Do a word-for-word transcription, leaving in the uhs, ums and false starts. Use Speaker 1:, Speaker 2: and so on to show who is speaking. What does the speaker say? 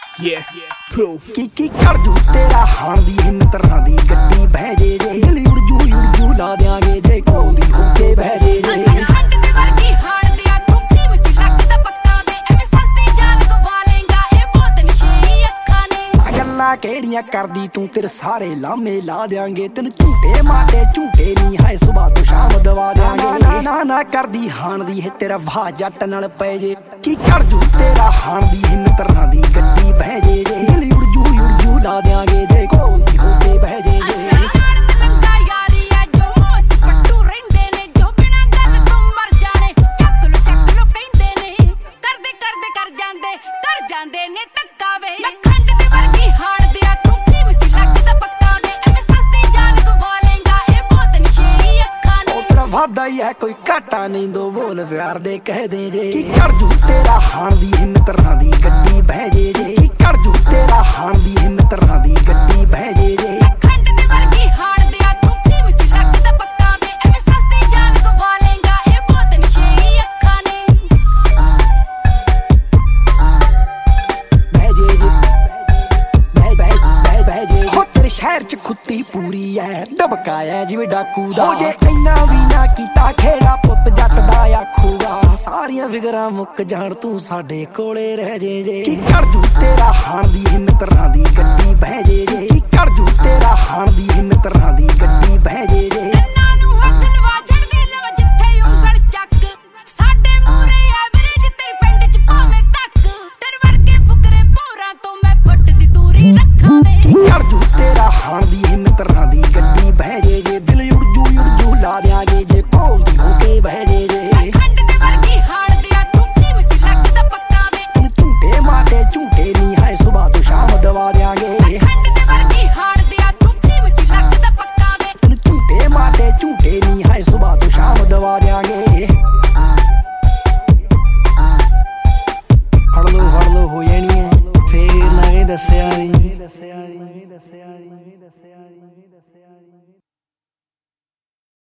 Speaker 1: Yeah, proof.
Speaker 2: की की कर जू तेरा हाण दी हिम्मत रां दी गड्डी बह जे जे दिल उड़ जू उड़ जू ला देंगे जे कोल दी होके बह जे जे
Speaker 3: खंड दे वर्गी हाण दिया तू फिल्म च लगदा पक्का वे एवें सस्ती जान गवा लेंगा ए बहुत नशेड़ी अखां ने
Speaker 2: गल्लां केड़ियां करदी तू तेरे सारे लामे ला देंगे तेन झूठे माटे झूठे नी है सुबह तो शाम दवा देंगे ना ना ना करदी हाण दी है तेरा वाह जट नाल पै जे की कर जू तेरा हाण दी हिम्मत रां दी गड्डी बह जे जे दिल उड़ जू उड़ जू ला देंगे जे कोल दी होके बह जे जे
Speaker 3: लंगा यारी है जो मोच पट्टू रहिंदे ने जो बिना गल तो मर जाने चक लो चक लो कहंदे ने करदे करदे कर जांदे कर जांदे ने धक्का वे मैं खंड दे वर्गी हाण दिया तू फिल्म च लगदा पक्का वे एवें सस्ती जान गवा लेंगा ए बहुत नशेड़ी अखां ने
Speaker 2: तेरा वादा ही है कोई घाटा नहीं दो बोल प्यार दे कह दे जे की कर जू तेरा हाण दी हिम्मत रां दी गड्डी बह जे जे की कर जू तेरा हाण दी हिम्मत रां दी गड्डी बह जे जे
Speaker 3: खंड दे वर्गी हाण दिया तू फिल्म च लगदा पक्का वे एवें सस्ती जान गवा लेंगा ए बहुत नशेड़ी अखां ने
Speaker 2: बह जे जे बह बह बह बह जे हो तेरे शहर च खुत्ती पूरी है डबकाया जिवें डाकू दा हो जे इन्ना भी ना कीता खेड़ा पुੱਤ ਜੱਟ ਦਾ ਆਖੂਗਾ ਸਾਰੀਆਂ ਫਿਕਰਾਂ ਮੁੱਕ ਜਾਣ ਤੂੰ ਸਾਡੇ ਕੋਲੇ ਰਹਿ ਜੇ ਜੇ ਕੀ ਕਰ ਜੂ ਤੇਰਾ ਹਾਣ ਦੀ ਹਿੰਮਤ ਰਾਂ ਦੀ ਗੱਡੀ ਬਹਿ ਜੇ ਜੇ ਕੀ ਕਰ ਜੂ ਤੇਰਾ ਹਾਣ ਦੀ ਹਿੰਮਤ ਰਾਂ ਦੀ ਗੱਡੀ ਬਹਿ ਜੇ ਜੇ
Speaker 3: ਕੰਨਾਂ ਨੂੰ ਹੱਥ ਲਵਾ ਛੱਡਦੇ ਲਵਾ ਜਿੱਥੇ ਉਂਗਲ ਚੱਕ ਸਾਡੇ ਮੂਰੇ ਐਵਰੇਜ ਤੇਰੇ ਪਿੰਡ ਚ ਭਾਵੇਂ ਤੱਕ ਤੇਰੇ ਵਰਗੇ ਫੁਕਰੇ ਭੋਰਾਂ ਤੋਂ ਮੈਂ ਫੁੱਟ ਦੀ ਦੂਰੀ ਰੱਖਾਂ ਵੇ
Speaker 2: ਕੀ ਕਰ ਜੂ ਤੇਰਾ ਹਾਣ ਦੀ ਹਿੰਮਤ ਰਾਂ ਦੀ ਗੱਡੀ ਬਹਿ ਜੇ ਜੇ ਦਿਲ ਉੜ ਜੂ ਉੜ ਜੂ ਲਾ ਦਿਆਂਗੇ ਜੇ ਕੋਲ ਦੀ ਹੋ ਕੇ ਬਹਿ ਜੇ ਜੇ
Speaker 3: ਖੰਡ ਦੇ ਵਰਗੀ ਹਾਣ ਦਿਆ ਤੂੰ ਫਿਲਮ ਚ ਲੱਗਦਾ ਪੱਕਾ ਵੇ
Speaker 2: ਤੈਨੂੰ ਝੂਠੇ ਮਾਟੇ ਝੂਠੇ ਨਹੀਂ ਹੈ ਸੁਬਾਹ ਤੋਂ ਸ਼ਾਮ ਦਵਾ ਦਿਆਂਗੇ
Speaker 3: ਖੰਡ ਦੇ ਵਰਗੀ ਹਾਣ ਦਿਆ ਤੂੰ ਫਿਲਮ ਚ ਲੱਗਦਾ ਪੱਕਾ ਵੇ
Speaker 2: ਤੈਨੂੰ ਝੂਠੇ ਮਾਟੇ ਝੂਠੇ ਨਹੀਂ ਹੈ ਸੁਬਾਹ ਤੋਂ ਸ਼ਾਮ ਦਵਾ ਦਿਆਂਗੇ ਹੜ ਲੋ ਹੜ ਲੋ ਹੋ ਜਾਣੀ ਹੈ ਫੇਰ ਨਾ ਇਹ ਦੱਸਿਆ